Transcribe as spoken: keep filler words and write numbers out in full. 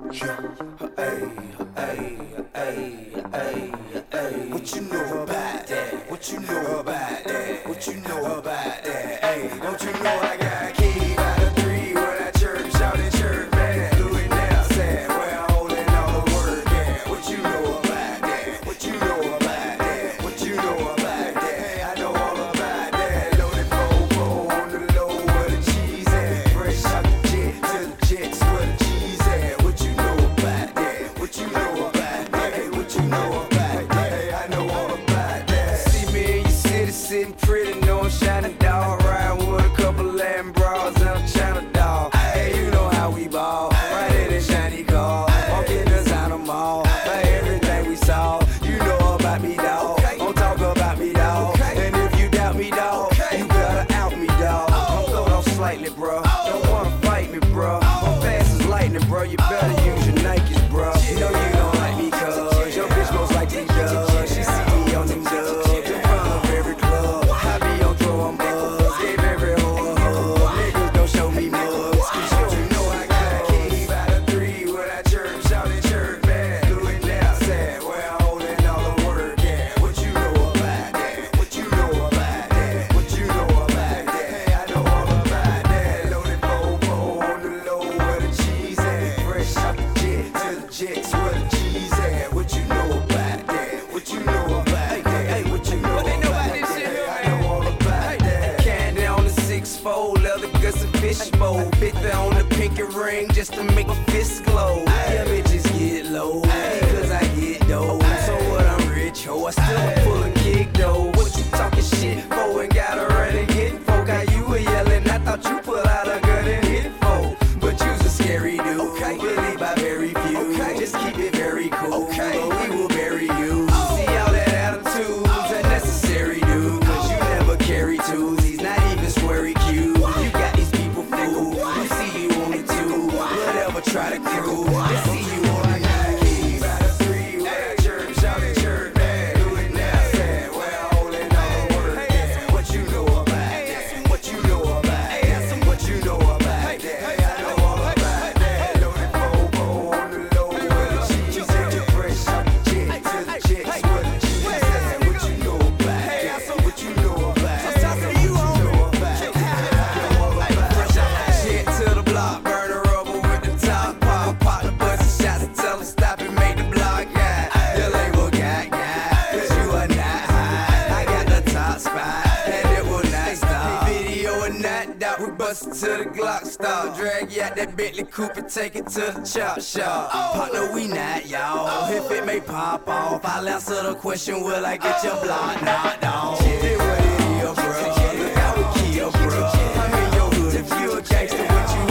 Hey, hey, hey, hey, hey. What you know about that? What you know about that? What you know about that? Hey, don't you know I got keys by the three when I church, shout at church, man. Do it now, sad. Where I'm holding all the work at. What you know about that? What you know about that? What you know about that? Hey, I know all about that. Loaded four on the low where the cheese at. Fresh out the jet to the jets where the cheese at. What you know about that? What you know about that? Hey, what you know about that? Hey, I know all about that. See me in your city, sitting pretty, no I'm shining dog. Riding with a couple Latin bras and a China dog. Hey, you know how we ball. Right in the shiny car. Walking us out of mall. By everything we saw. You know about me, dog. Don't talk about me, dog. And if you doubt me, dog, you better out me, dog. I'm throwed off slightly, bro. Don't wanna fight me, bro. I'm fast as lightning, bro. You better use your Nikes, bro. You know you don't like me, cuz your bitch most likely does. She see me on them dubs in front of every club. I be on throwing buzz, gave every hoe a hug. Niggas don't show me mugs, cause you know I got keys by the three when I church, shout at church, man. Do it now, sad, where I'm holding all the work at. What you know about that? What you know about that? What you know about that? Hey, I know all about that. Loaded four on the low where the cheese at. Fresh out the jet to the jets where the cheese at. What you know about that? What you know about that? Hey, what you know about that? Hey, I know all about that. Candy on the six fold, leather guts and fishbowl. fifty on the pinky ring just to make a fist glow. Yeah, bitches get low, cause I get dough. So what, I'm rich, ho, I still full of kick though. What you talking shit for and gotta run and get folk? How you were yelling, I thought you pull out a gun and hit folk. But you's a scary dude, okay. Believed by very few, okay. Just keep it very cool, okay. But we will bury you. See all that attitude's unnecessary, dude. Cause you never carry twos, he's not even sweary cute. You got these people fooled, who see you on the tube. Whatever, try to crew, they see you on the keys. By the three, where I church, shout at church, man. Do it now, sad, where I'm holding all the work at. What you know about that? What you know about that? What you know about that? Hey, I know all about that. Loaded four on the low where the cheese at. Fresh out the jet to the jets where the cheese at. What you know about that? What you know about that? What you know about that? I know all about that. Fresh out the jet to the block, burn the rubber with the top pop. Pop the bus shots and tell them stop and make the block high. Your label got got, cause you are not high. I got the top spot, and it will not stop. Video and not doubt, we bust it till the Glock stop. Drag you out that Bentley coupe and take it to the chop shop. Partner, we not y'all. If it may pop off, I'll answer the question, will I get your block knocked off? It what it is, bro. Look how we kill, bro. I'm in your hood, if you a gangster, what you